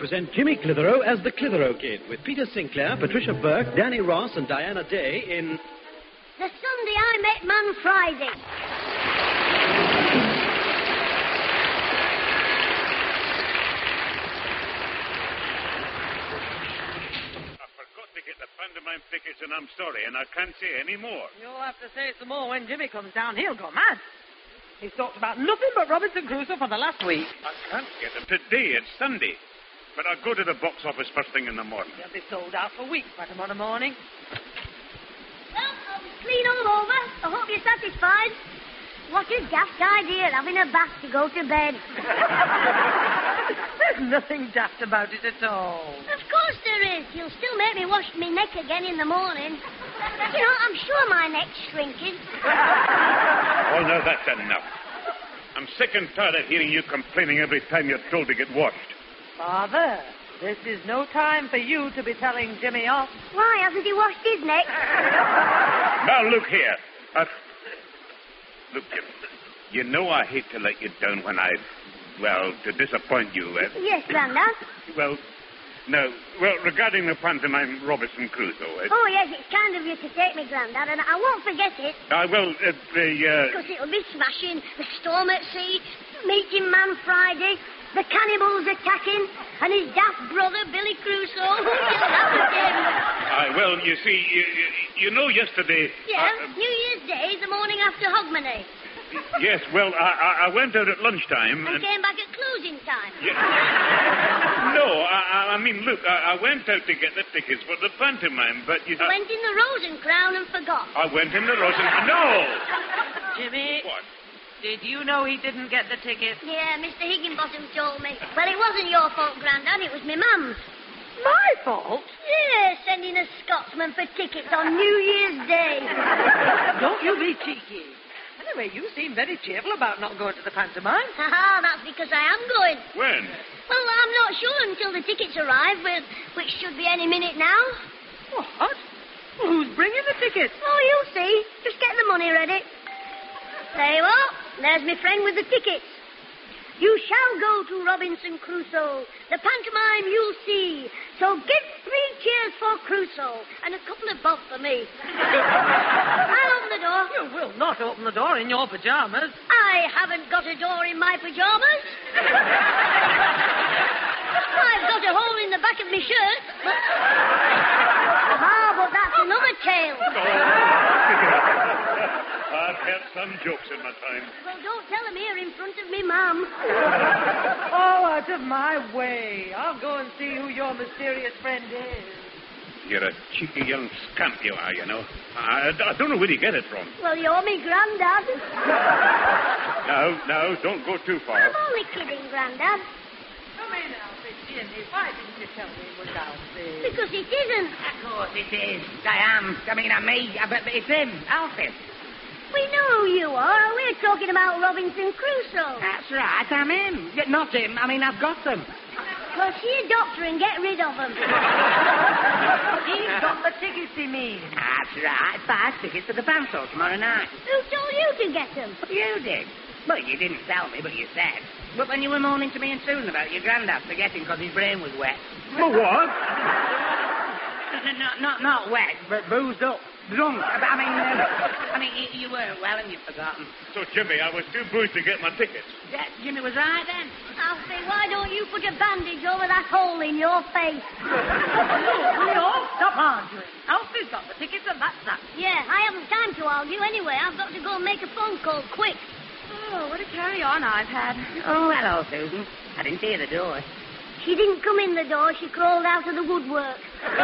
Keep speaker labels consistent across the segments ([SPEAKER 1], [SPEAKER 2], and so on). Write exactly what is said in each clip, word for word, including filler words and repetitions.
[SPEAKER 1] present Jimmy Clitheroe as the Clitheroe Kid, with Peter Sinclair, Patricia Burke, Danny Ross, and Diana Day in...
[SPEAKER 2] The Sunday I Met Man Friday.
[SPEAKER 3] I forgot to get the pantomime tickets, and I'm sorry, and I can't say any more.
[SPEAKER 4] You'll have to say some more when Jimmy comes down. He'll go mad. He's talked about nothing but Robinson Crusoe for the last week.
[SPEAKER 3] I can't get them today. It's Sunday. But I'll go to the box office first thing in the morning.
[SPEAKER 4] They'll be sold out for weeks by tomorrow morning.
[SPEAKER 2] Well, I'll clean all over. I hope you're satisfied. What a daft idea, having a bath to go to bed.
[SPEAKER 4] There's nothing daft about it at all.
[SPEAKER 2] Of course there is. You'll still make me wash my neck again in the morning. You know, I'm sure my neck's shrinking.
[SPEAKER 3] Oh, no, that's enough. I'm sick and tired of hearing you complaining every time you're told to get washed.
[SPEAKER 4] Father, this is no time for you to be telling Jimmy off.
[SPEAKER 2] Why, hasn't he washed his neck?
[SPEAKER 3] Now, look here. Uh, look, Jim, you know I hate to let you down when I, well, to disappoint you. Uh,
[SPEAKER 2] Yes, Grandad.
[SPEAKER 3] well, no. Well, regarding the pantomime Robinson Crusoe. Uh,
[SPEAKER 2] Oh, yes, it's kind of you to take me, Grandad, and I won't forget it.
[SPEAKER 3] I will, uh, the, uh...
[SPEAKER 2] Because it'll be smashing. The storm at sea, Meeting Man Friday, the cannibals attacking, and his daft brother, Billy Crusoe. Who will have him?
[SPEAKER 3] I, well, you see, you, you, you know yesterday...
[SPEAKER 2] Yeah,
[SPEAKER 3] uh,
[SPEAKER 2] New Year's Day, the morning after Hogmanay.
[SPEAKER 3] Yes, well, I, I, I went out at lunchtime
[SPEAKER 2] And
[SPEAKER 3] and...
[SPEAKER 2] came back at closing time.
[SPEAKER 3] No, I, I mean, look, I, I went out to get the tickets for the pantomime, but you...
[SPEAKER 2] Went in the Rose and Crown and forgot.
[SPEAKER 3] I went in the Rose and... No!
[SPEAKER 4] Jimmy,
[SPEAKER 3] What?
[SPEAKER 4] did you know he didn't get the ticket?
[SPEAKER 2] Yeah, Mister Higginbottom told me. Well, it wasn't your fault, Grandad. It was my mum's.
[SPEAKER 4] My fault?
[SPEAKER 2] Yeah, sending a Scotsman for tickets on New Year's Day.
[SPEAKER 4] Don't you be cheeky. Anyway, you seem very cheerful about not going to the pantomime.
[SPEAKER 2] Haha, that's because I am going.
[SPEAKER 3] When?
[SPEAKER 2] Well, I'm not sure until the tickets arrive, with- which should be any minute now.
[SPEAKER 4] What? Well, who's bringing the tickets?
[SPEAKER 2] Oh, you'll see. Just get the money ready. There you are. There's my friend with the tickets. You shall go to Robinson Crusoe. The pantomime you'll see. So give three cheers for Crusoe and a couple of bob for me. I'll open the door.
[SPEAKER 4] You will not open the door in your pajamas.
[SPEAKER 2] I haven't got a door in my pajamas. I've got a hole in the back of my shirt. But... Ah, but that's another tale.
[SPEAKER 3] I've had some jokes in my time.
[SPEAKER 2] Well, don't tell him here in front of me, Mum.
[SPEAKER 4] Oh, out of my way. I'll go and see who your mysterious friend is.
[SPEAKER 3] You're a cheeky young scamp, you are, you know. I, I don't know where you get it from.
[SPEAKER 2] Well, you're me granddad.
[SPEAKER 3] No, no, don't go too far.
[SPEAKER 2] I'm only kidding, Grandad.
[SPEAKER 4] Come in, Alfie. Jimmy, why didn't you tell me it was Alfie?
[SPEAKER 2] Because it isn't.
[SPEAKER 5] Of course it is. I am. I mean, I'm me. But it's him, Alfie.
[SPEAKER 2] We know who you are. We're talking about Robinson Crusoe.
[SPEAKER 5] That's right, I'm him. Yeah, not him. I mean, I've got them.
[SPEAKER 2] Well, see a doctor and get rid of them.
[SPEAKER 4] He's got the tickets, he means.
[SPEAKER 5] That's right. Five tickets to the fan show tomorrow night.
[SPEAKER 2] Who told you to get them?
[SPEAKER 5] You did. Well, you didn't tell me, but you said. But when you were moaning to me and Susan about your granddad forgetting because his brain was wet.
[SPEAKER 3] For what?
[SPEAKER 5] No, no, not, not wet, but boozed up. Drunk. I mean, uh, I mean, you, you weren't well and you'd forgotten.
[SPEAKER 3] So, Jimmy, I was too boozed to get my tickets.
[SPEAKER 5] Yeah, Jimmy was right then.
[SPEAKER 2] Alfie, why don't you put a bandage over that hole in your face?
[SPEAKER 4] We all stop arguing. Alfie's got the tickets and that's that.
[SPEAKER 2] Yeah, I haven't time to argue anyway. I've got to go and make a phone call quick.
[SPEAKER 4] Oh, what a carry-on I've had.
[SPEAKER 5] Oh, hello, Susan. I didn't hear the door.
[SPEAKER 2] She didn't come in the door. She crawled out of the woodwork.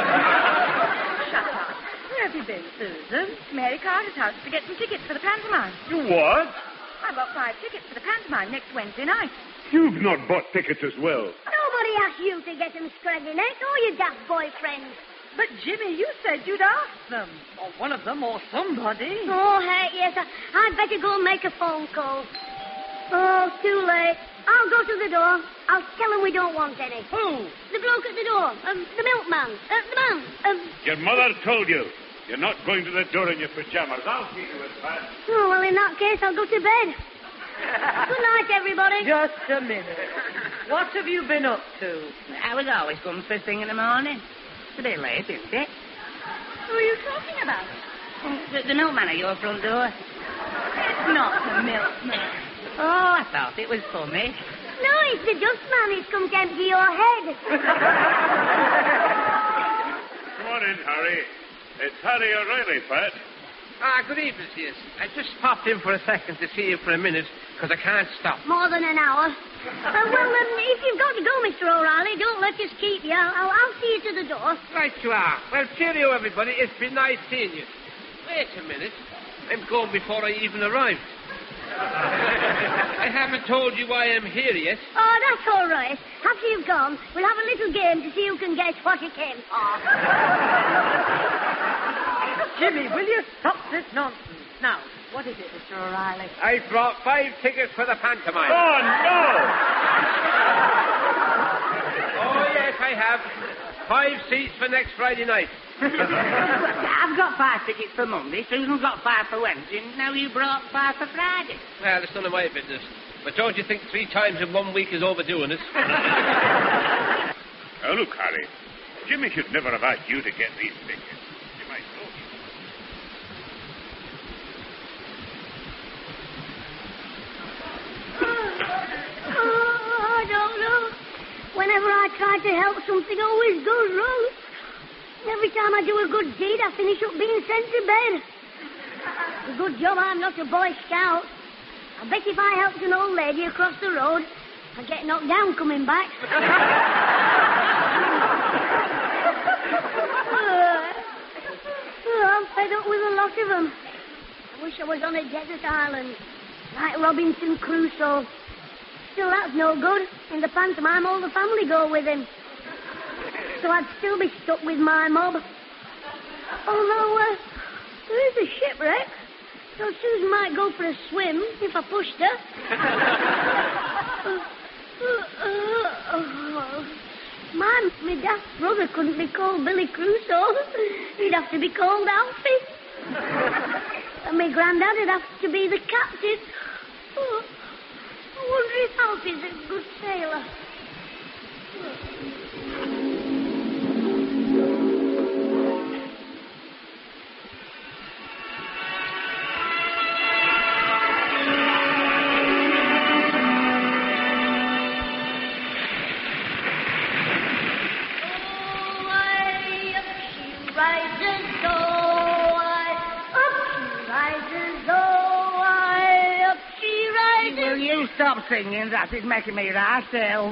[SPEAKER 4] Shut up. Where have you been, Susan? Mary Carter's house to get some tickets for the pantomime.
[SPEAKER 3] You what?
[SPEAKER 4] I bought five tickets for the pantomime next Wednesday night.
[SPEAKER 3] You've not bought tickets as well.
[SPEAKER 2] Nobody asked you to get them, Scraggy Neck, or your daft boyfriend.
[SPEAKER 4] But, Jimmy, you said you'd ask them. Or one of them, or somebody.
[SPEAKER 2] Oh, heck, yes. I, I'd better go and make a phone call. Oh, too late. I'll go to the door. I'll tell him we don't want any.
[SPEAKER 3] Who?
[SPEAKER 2] The bloke at the door. Um, the milkman. Uh, the man. Um,
[SPEAKER 3] Your mother told you. You're not going to the door in your pajamas. I'll see you as bad.
[SPEAKER 2] oh, well, in that case, I'll go to bed. Good night, everybody.
[SPEAKER 6] Just a minute. What have you been up to?
[SPEAKER 5] I was always comes first thing in the morning. It's a bit late, isn't it?
[SPEAKER 4] Who are you talking about?
[SPEAKER 5] The, the milkman at your front door.
[SPEAKER 4] It's not the milkman.
[SPEAKER 5] Oh, I thought it was funny.
[SPEAKER 2] No, it's the dustman. He's come to empty your head.
[SPEAKER 3] Come on in, Harry. It's Harry O'Reilly, Pat.
[SPEAKER 7] Ah, good evening, Sears. I just popped in for a second to see you for a minute, because I can't stop.
[SPEAKER 2] More than an hour. Uh, well, um, if you've got to go, Mister O'Reilly, don't let us keep you. I'll, I'll see you to the door.
[SPEAKER 7] Right you are. Well, cheerio, everybody. It's been nice seeing you. Wait a minute. I'm going before I even arrived. I haven't told you why I'm here yet.
[SPEAKER 2] Oh, that's all right. After you've gone, we'll have a little game to see who can guess what you came for.
[SPEAKER 6] Jimmy, will you stop this nonsense? Now, what is it, Mister O'Reilly?
[SPEAKER 7] I brought five tickets for the pantomime.
[SPEAKER 3] Oh, no!
[SPEAKER 7] Oh, yes, I have. Five seats for next Friday night.
[SPEAKER 5] I've got five tickets for Monday. Susan's got five for Wednesday. And now you brought five for Friday.
[SPEAKER 7] Well, it's none of my business. But don't you think three times in one week is overdoing it?
[SPEAKER 3] Oh, look, Harry. Jimmy should never have asked you to get these tickets. You might know.
[SPEAKER 2] Oh, I don't know. Whenever I try to help, something always goes wrong. Every time I do a good deed, I finish up being sent to bed. It's a good job I'm not a Boy Scout. I bet if I helped an old lady across the road, I'd get knocked down coming back. Oh, I'm fed up with a lot of them. I wish I was on a desert island, like Robinson Crusoe. Still, that's no good. In the pantomime, all the family go with him. So I'd still be stuck with my mob. Although, uh, there is a shipwreck, so Susan might go for a swim if I pushed her. uh, uh, uh, uh, my, my daft brother couldn't be called Billy Crusoe. He'd have to be called Alfie. And my granddad would have to be the captain. Oh, I wonder if Alfie's a good sailor.
[SPEAKER 5] Stop singing, that is making me right ill.
[SPEAKER 2] Oh,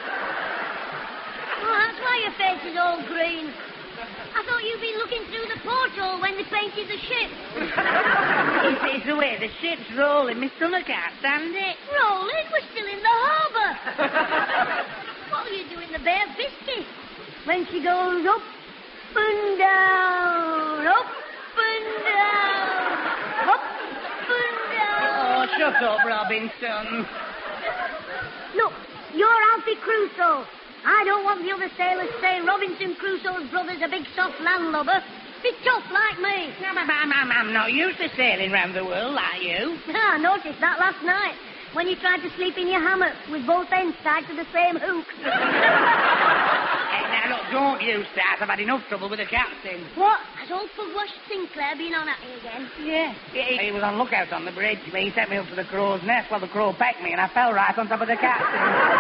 [SPEAKER 2] that's why your face is all green. I thought you'd been looking through the porthole when they painted the ship.
[SPEAKER 5] It's, it's the way the ship's rolling. My stomach can't stand it.
[SPEAKER 2] Rolling? We're still in the harbour. What are you doing, the Bay of Biscay? When she goes up and down, up and down, up and down.
[SPEAKER 5] Oh, shut up, Robinson.
[SPEAKER 2] Look, you're Alfie Crusoe. I don't want the other sailors saying Robinson Crusoe's brother's a big soft landlubber. Be tough like me.
[SPEAKER 5] No, I'm, I'm, I'm not used to sailing round the world like you.
[SPEAKER 2] Ah, I noticed that last night when you tried to sleep in your hammock with both ends tied to the same hook.
[SPEAKER 5] Hey, now, look, don't you start. I've had enough trouble with the captain.
[SPEAKER 2] What? Has old Pugwash Sinclair been on at me again?
[SPEAKER 5] Yeah. yeah. He was on lookout on the bridge, but he sent me up to the crow's nest while the crow pecked me, and I fell right on top of the captain.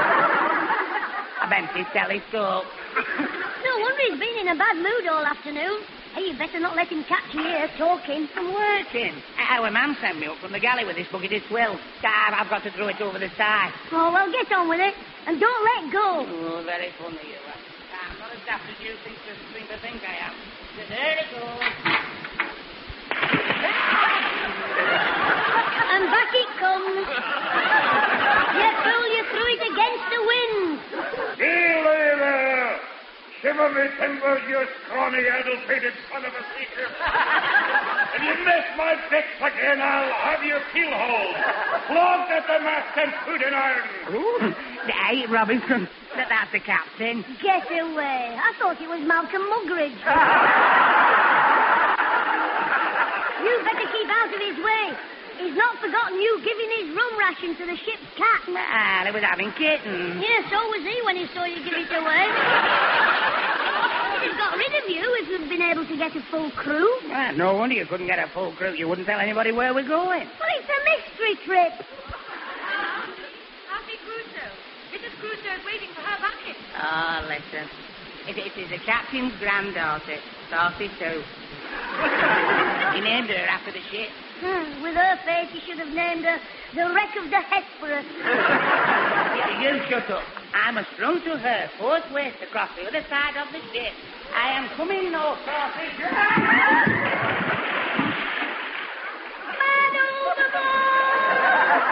[SPEAKER 5] I bent his telescope.
[SPEAKER 2] No wonder he's been in a bad mood all afternoon. Hey, you better not let him catch you here talking.
[SPEAKER 5] I'm working. Our man sent me up from the galley with this bucket of swill. Dad, I've got to throw it over the side.
[SPEAKER 2] Oh, well, get on with it. And don't let go.
[SPEAKER 5] Oh, very funny you are. I'm not as daft as you think to, think to think I am. There it goes.
[SPEAKER 2] And back it comes. You fool, you threw it against the wind.
[SPEAKER 3] Heel there! Shiver me timbers, you scrawny, addle-pated son of a seeker. If you miss my fix again, I'll have you keel-hauled, flogged at the mast and put in iron.
[SPEAKER 5] Ooh, hey, Robinson, that, that's the captain.
[SPEAKER 2] Get away. I thought it was Malcolm Muggeridge. You better keep out of his way. He's not forgotten you giving his rum ration to the ship's cat.
[SPEAKER 5] Well, he was having kittens.
[SPEAKER 2] Yeah, so was he when he saw you give it away. He'd have got rid of you if you'd been able to get a full crew.
[SPEAKER 5] Well, no wonder you couldn't get a full crew. You wouldn't tell anybody where we're going.
[SPEAKER 2] Well, it's a mystery trip.
[SPEAKER 4] Alfie Crusoe. Missus Crusoe is waiting for her bucket.
[SPEAKER 5] Oh, listen. It, it is the captain's granddaughter, Saucy Sue. He named her after the ship.
[SPEAKER 2] Hmm, with her face, he should have named her the Wreck of the Hesperus.
[SPEAKER 5] Yeah, you shut up. I must run to her forthwith across the other side of the ship. I am coming, no Saucy Sue.
[SPEAKER 2] Man overboard!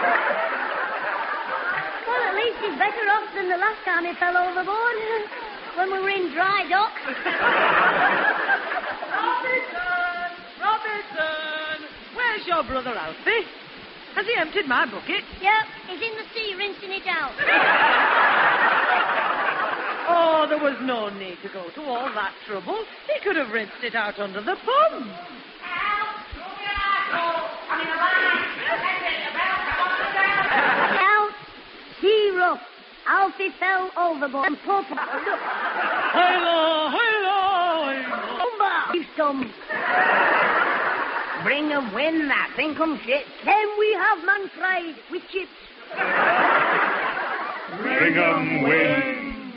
[SPEAKER 2] Well, at least he's better off than the last time he fell overboard. When we were in dry dock.
[SPEAKER 6] Robinson! Robinson! Where's your brother Alfie? Has he emptied my bucket?
[SPEAKER 2] Yep, he's in the sea rinsing it out.
[SPEAKER 6] Oh, there was no need to go to all that trouble. He could have rinsed it out under the pump.
[SPEAKER 2] Out, sea rough. Alfie fell overboard and poor pa- look.
[SPEAKER 6] Hello, hello, hello.
[SPEAKER 2] Umba, you some.
[SPEAKER 5] Bring a wind, that thing come shit.
[SPEAKER 2] Then we have man fried with chips.
[SPEAKER 3] Bring 'em wind.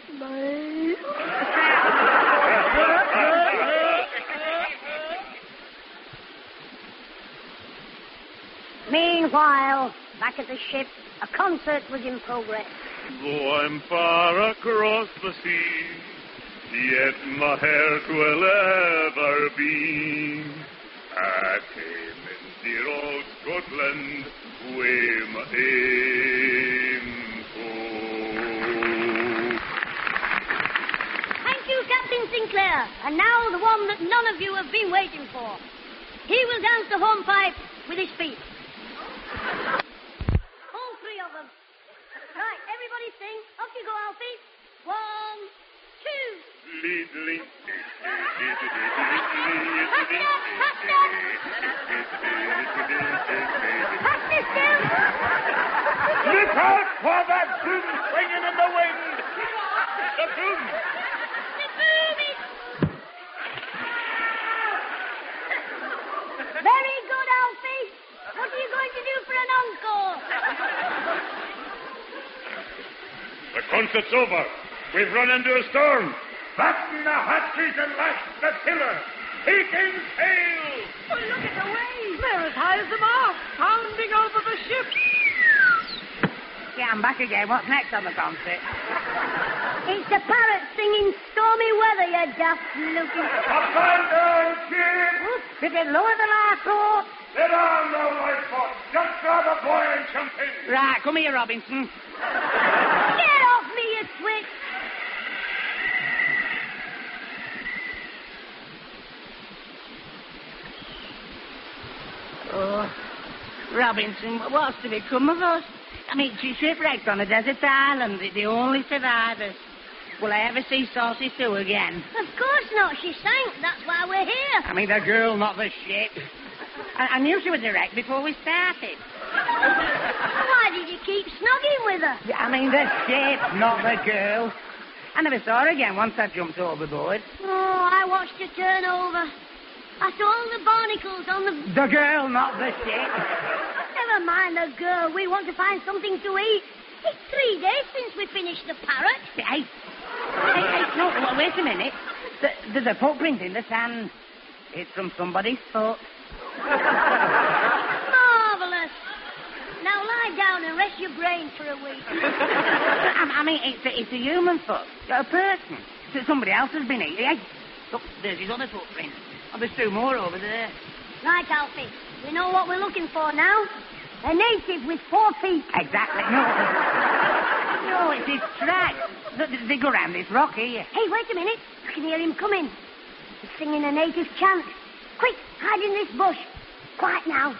[SPEAKER 2] Meanwhile, back at the ship, a concert was in progress.
[SPEAKER 3] Though I'm far across the sea, yet my heart will ever be at home in dear old Scotland, where my aim goes.
[SPEAKER 2] Thank you, Captain Sinclair. And now the one that none of you have been waiting for. He will dance the hornpipe with his feet. All three of them. Right, everybody sing. Off you go, Alfie. One, two.
[SPEAKER 3] Lead, lead.
[SPEAKER 2] Faster, faster. Faster still.
[SPEAKER 3] Look out for that boom swinging in the wind. The boom.
[SPEAKER 2] The boom is... Very good, Alfie. What are you going to do for an encore?
[SPEAKER 3] The concert's over. We've run into a storm. Batten the hatches and lash the tiller. Taking sail.
[SPEAKER 6] Oh, look at the waves. They're as high as the mast, pounding over the ship.
[SPEAKER 5] Yeah, I'm back again. What's next on the concert?
[SPEAKER 2] It's the parrot singing Stormy Weather, you daft looking...
[SPEAKER 3] Abandon ship.
[SPEAKER 5] Did it lower the last rope?
[SPEAKER 3] Get on the lifeboat. Just grab a boy and jump in.
[SPEAKER 5] Right, come here, Robinson.
[SPEAKER 2] Get off me, you twit!
[SPEAKER 5] Oh, Robinson, what's to become of us? I mean, she's shipwrecked on a desert island, the, the only survivors. Will I ever see Saucy Sue again?
[SPEAKER 2] Of course not. She sank. That's why we're here.
[SPEAKER 5] I mean, the girl, not the ship. I, I knew she was a wreck before we started.
[SPEAKER 2] Why did you keep snogging with her?
[SPEAKER 5] I mean, the ship, not the girl. I never saw her again once I jumped overboard.
[SPEAKER 2] Oh, I watched her turn over. I saw all the barnacles on the...
[SPEAKER 5] The girl, not the ship.
[SPEAKER 2] Never mind the girl. We want to find something to eat. It's three days since we finished the parrot.
[SPEAKER 5] Hey, hey, hey, no, wait a minute. There's a footprint in the sand. It's from somebody's foot.
[SPEAKER 2] Marvellous. Now lie down and rest your brain for a week.
[SPEAKER 5] I, I mean, it's a, it's a human foot. A person. So somebody else has been eating. Hey, look, there's his other footprint. Oh, there's two more over there.
[SPEAKER 2] Right, Alfie. We know what we're looking for now. A native with four feet.
[SPEAKER 5] Exactly. No. No, it's his tracks. They, they go round this rock here.
[SPEAKER 2] Hey, wait a minute. I can hear him coming. He's singing a native chant. Quick, hide in this bush. Quiet now.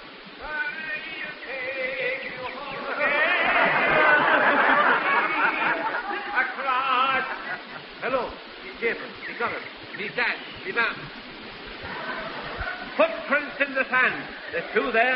[SPEAKER 7] Across. Hello. Be careful. Be covered. Be stand. Be bound. Footprints in the sand. There's two there.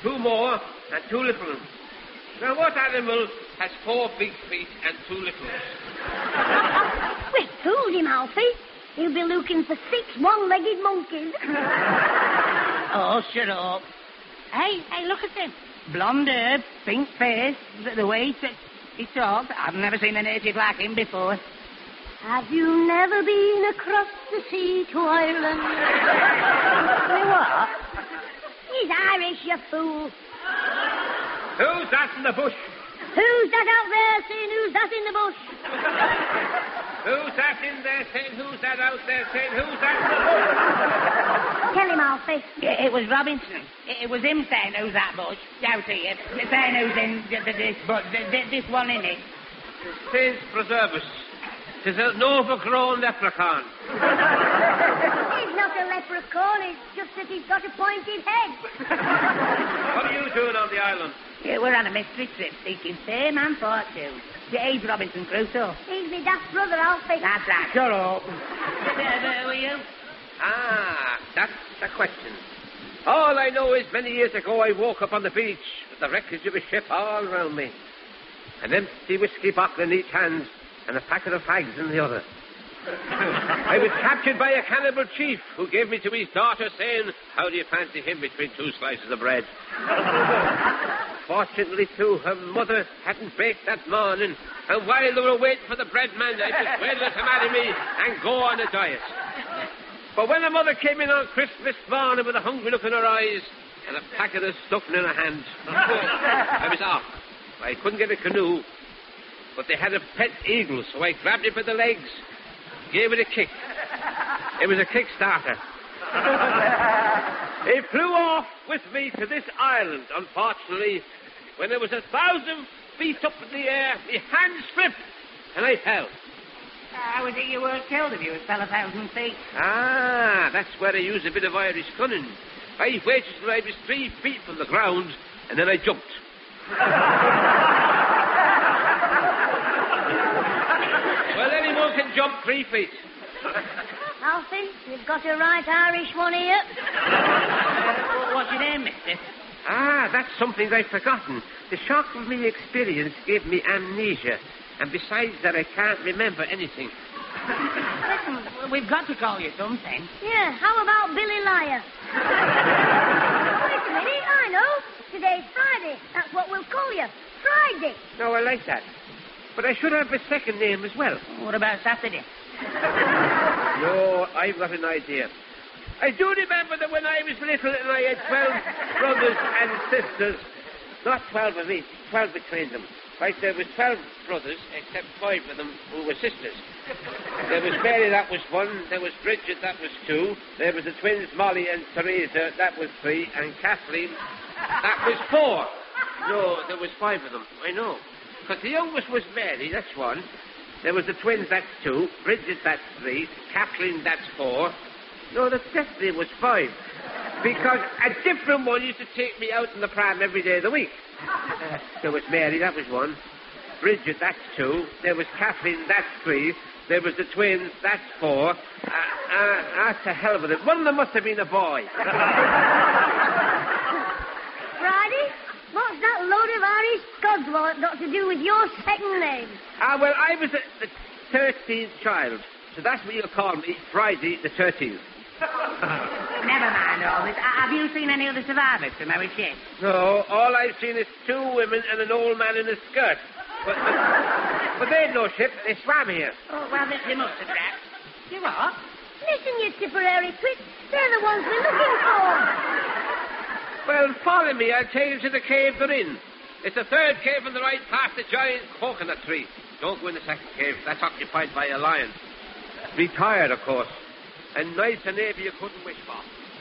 [SPEAKER 7] two more, and two little ones. Now, what animal has four big feet and two little ones?
[SPEAKER 2] We fooled him, Alfie. He'll be looking for six one-legged monkeys.
[SPEAKER 5] Oh, shut up. Hey, hey, look at him. Blonde hair, pink face, the, the way he, he talks. I've never seen a native like him before.
[SPEAKER 2] Have you never been across the sea to Ireland?
[SPEAKER 5] What?
[SPEAKER 2] He's Irish, you fool.
[SPEAKER 7] Who's that in the bush?
[SPEAKER 2] Who's that out there saying who's that in the bush?
[SPEAKER 7] Who's that in there saying who's that out there saying who's that in the bush?
[SPEAKER 2] Tell him, Alfie.
[SPEAKER 5] It, it was Robinson. It, it was him saying who's that bush. Out here. Saying who's in th- th- this bush. Th- th- this one in it.
[SPEAKER 7] Saints preserve us. Tis an overgrown leprechaun.
[SPEAKER 2] He's not a leprechaun. It's just that he's got a pointed head.
[SPEAKER 7] What are you doing on the island?
[SPEAKER 5] Yeah, we're on a mystery trip seeking fame and fortune. He's Robinson Crusoe.
[SPEAKER 2] He's my daft brother, Alfie.
[SPEAKER 5] That's right. Shut up. Where were you?
[SPEAKER 7] Ah, that's the question. All I know is many years ago I woke up on the beach with the wreckage of a ship all around me. An empty whiskey bottle in each hand and a packet of fags in the other. I was captured by a cannibal chief who gave me to his daughter saying, how do you fancy him between two slices of bread? Fortunately, too, her mother hadn't baked that morning, and while they were waiting for the bread man, I persuaded her to marry me and go on a diet. But when her mother came in on Christmas morning with a hungry look in her eyes and a packet of stuffing in her hand, I was off. I couldn't get a canoe, but they had a pet eagle, so I grabbed it by the legs, gave it a kick. It was a Kickstarter. It flew off with me to this island, unfortunately. When it was a thousand feet up in the air, my hand slipped, and I fell.
[SPEAKER 5] How was it you were killed if you fell a thousand feet?
[SPEAKER 7] Ah, that's where I used a bit of Irish cunning. I waited till I was three feet from the ground, and then I jumped. Well, anyone can jump three feet.
[SPEAKER 2] Alfie, you've got a right Irish one here.
[SPEAKER 5] Uh, what's your name, mister?
[SPEAKER 7] Ah, that's something I've forgotten. The shock of my experience gave me amnesia. And besides that, I can't remember anything.
[SPEAKER 5] Listen, we've got to call you something.
[SPEAKER 2] Yeah, how about Billy Liar? Wait a minute, I know. Today's Friday. That's what we'll call you. Friday.
[SPEAKER 7] No, I like that. But I should have a second name as well.
[SPEAKER 5] What about Saturday?
[SPEAKER 7] No, I've got an idea. I do remember that when I was little and I had twelve brothers and sisters, not twelve of each, twelve between them. Right, there was twelve brothers, except five of them who were sisters. There was Mary, that was one. There was Bridget, that was two. There was the twins, Molly and Teresa, that was three. And Kathleen, that was four. No, there was five of them, I know. Because the youngest was Mary, that's one. There was the twins, that's two. Bridget, that's three. Kathleen, that's four. No, that definitely was five. Because a different one used to take me out in the pram every day of the week. Uh, there was Mary, that was one. Bridget, that's two. There was Kathleen, that's three. There was the twins, that's four. Uh, uh, that's a hell of a... One of them must have been a boy.
[SPEAKER 2] Friday? What's that load of Irish codswallop got to do with your second name?
[SPEAKER 7] Ah, well, I was the, the thirteenth child. So that's what you'll call me, Friday the thirteenth.
[SPEAKER 5] Never mind all this. Have you seen any other survivors from our ship?
[SPEAKER 7] No, all I've seen is two women and an old man in a skirt. But, but, but they had no ship. They swam here.
[SPEAKER 5] Oh, well, they, they must have trapped. You what?
[SPEAKER 2] Listen, you Tipperary twit. They're the ones we're looking for.
[SPEAKER 7] Well, follow me. I'll take you to the cave they're in. It's the third cave on the right past the giant coconut tree. Don't go in the second cave. That's occupied by a lion. Retired, of course. And nice a navy you couldn't wish for.
[SPEAKER 5] Oh,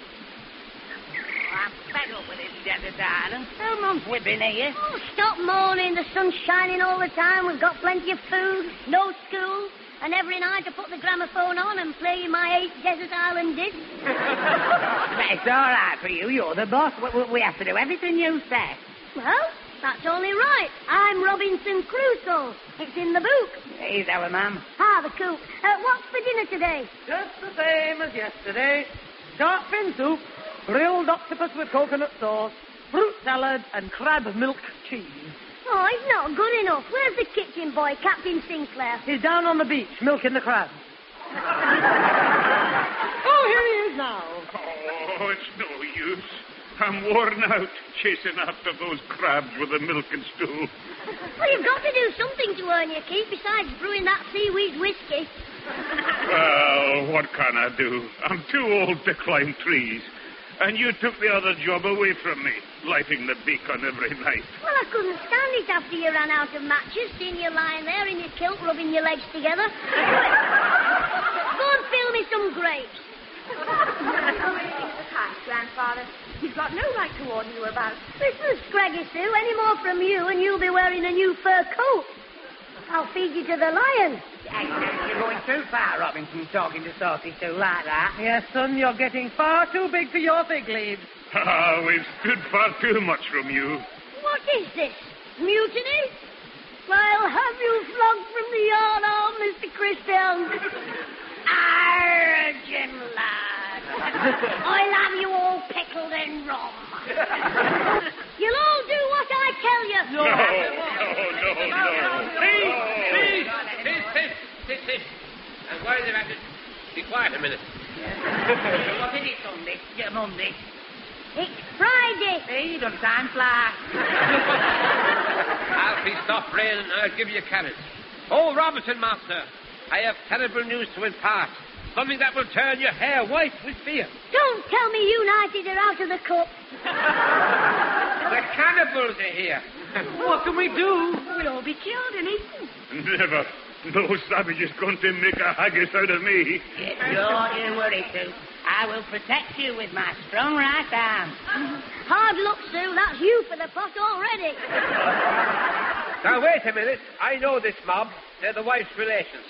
[SPEAKER 5] I'm fed up with this desert island. Two months we've been here.
[SPEAKER 2] Oh, stop moaning. The sun's shining all the time. We've got plenty of food, no school, and every night I put the gramophone on and play my eight desert island discs.
[SPEAKER 5] But it's all right for you. You're the boss. We, we have to do everything you say.
[SPEAKER 2] Well, that's only right. I'm Robinson Crusoe. It's in the book.
[SPEAKER 5] He's our mum.
[SPEAKER 2] Ah, the cook. Uh, what's for dinner today?
[SPEAKER 6] Just the same as yesterday. Shark fin soup, grilled octopus with coconut sauce, fruit salad, and crab milk cheese.
[SPEAKER 2] Oh, it's not good enough. Where's the kitchen boy, Captain Sinclair?
[SPEAKER 6] He's down on the beach, milking the crabs. Oh, here he is now.
[SPEAKER 3] Oh, it's no use. I'm worn out chasing after those crabs with a milk and stool.
[SPEAKER 2] Well, you've got to do something to earn your keep besides brewing that seaweed whiskey.
[SPEAKER 3] Well, what can I do? I'm too old to climb trees. And you took the other job away from me, lighting the beacon every night.
[SPEAKER 2] Well, I couldn't stand it after you ran out of matches, seeing you lying there in your kilt rubbing your legs together. Go and fill me some grapes.
[SPEAKER 4] Hi, Grandfather. He's got no right to order you about.
[SPEAKER 2] Listen, Scraggy Sue, any more from you and you'll be wearing a new fur coat. I'll feed you to the lion.
[SPEAKER 5] Hey, you're going too far, Robinson, talking to Saucy Sue like that.
[SPEAKER 6] Yes, son, you're getting far too big for your fig leaves.
[SPEAKER 3] Ah, we've stood far too much from you.
[SPEAKER 2] What is this? Mutiny? I'll have you flogged from the yard arm, Mister Christian. Arr, Jim lad. I'll have you all pickled in rum. You'll all do what I tell you.
[SPEAKER 3] No, no, no, no.
[SPEAKER 7] Please, please. Sit, sit, sit, sit. And while you're at it, be quiet a minute.
[SPEAKER 5] What is it, Sunday? Yeah, Monday.
[SPEAKER 2] It's Friday.
[SPEAKER 5] Hey, does time fly?
[SPEAKER 7] Alfie, stop praying and I'll give you carrots. Oh, Robinson, master, I have terrible news to impart. Something that will turn your hair white with fear.
[SPEAKER 2] Don't tell me United are out of the cup.
[SPEAKER 7] The cannibals are here.
[SPEAKER 6] What can we do?
[SPEAKER 4] We'll all be killed and eaten.
[SPEAKER 3] Never. No savage is going to make a haggis out of me.
[SPEAKER 5] Yes, don't you worry, Sue. I will protect you with my strong right arm.
[SPEAKER 2] Hard luck, Sue. That's you for the pot already.
[SPEAKER 7] Now, wait a minute. I know this mob. They're the wife's relations.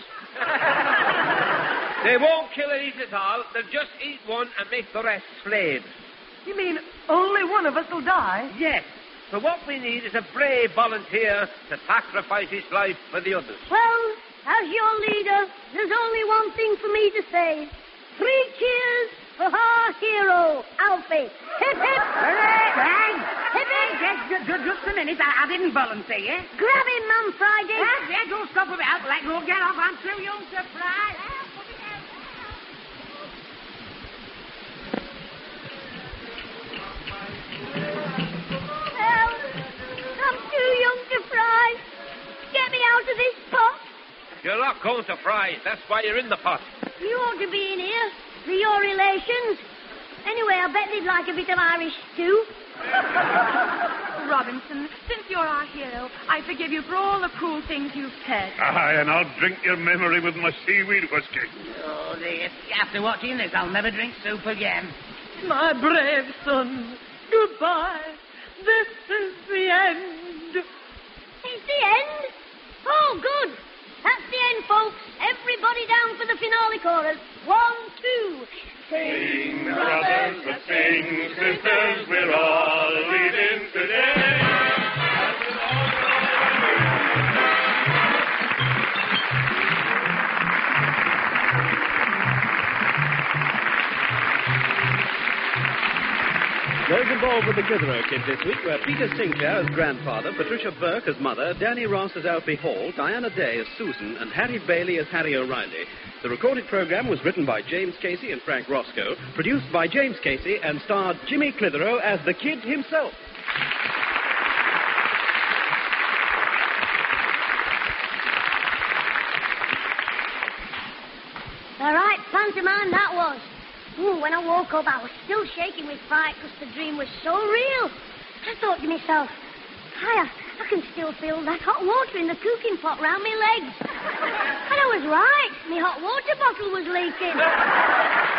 [SPEAKER 7] They won't kill and eat it all. They'll just eat one and make the rest slaves.
[SPEAKER 6] You mean only one of us will die?
[SPEAKER 7] Yes. So what we need is a brave volunteer to sacrifice his life for the others.
[SPEAKER 2] Well, as your leader, there's only one thing for me to say. Three cheers for our hero, Alfie. Hip, hip.
[SPEAKER 5] Hooray!
[SPEAKER 2] Hip, hip.
[SPEAKER 5] Just, just, just, just a minute. I, I didn't volunteer.
[SPEAKER 2] Grab him, Mum Friday.
[SPEAKER 5] Yes, yes, don't stop about. Let go, get off. I'm too young to fly.
[SPEAKER 2] Help. I'm too young to fry. Get me out of this pot.
[SPEAKER 7] You're not going to fry. That's why you're in the pot.
[SPEAKER 2] You ought to be in here. For your relations. Anyway, I bet they'd like a bit of Irish stew.
[SPEAKER 4] Robinson, since you're our hero, I forgive you for all the cruel things you've said.
[SPEAKER 3] Aye, and I'll drink your memory with my seaweed whiskey.
[SPEAKER 5] Oh, dear. After watching this, I'll never drink soup again.
[SPEAKER 6] My brave son, goodbye. This is the end.
[SPEAKER 2] It's the end? Oh, good. That's the end, folks. Everybody down for the finale chorus. One, two.
[SPEAKER 3] Sing, brothers, but sing, sisters, we're all leaving today.
[SPEAKER 1] Those involved with the Clitheroe Kid this week were Peter Sinclair as grandfather, Patricia Burke as mother, Danny Ross as Alfie Hall, Diana Day as Susan, and Harry Bailey as Harry O'Reilly. The recorded program was written by James Casey and Frank Roscoe, produced by James Casey, and starred Jimmy Clitheroe as the Kid himself.
[SPEAKER 2] All right, pantomime that was. Ooh, when I woke up, I was still shaking with fright because the dream was so real. I thought to myself, I, I can still feel that hot water in the cooking pot round my legs. And I was right. My hot water bottle was leaking.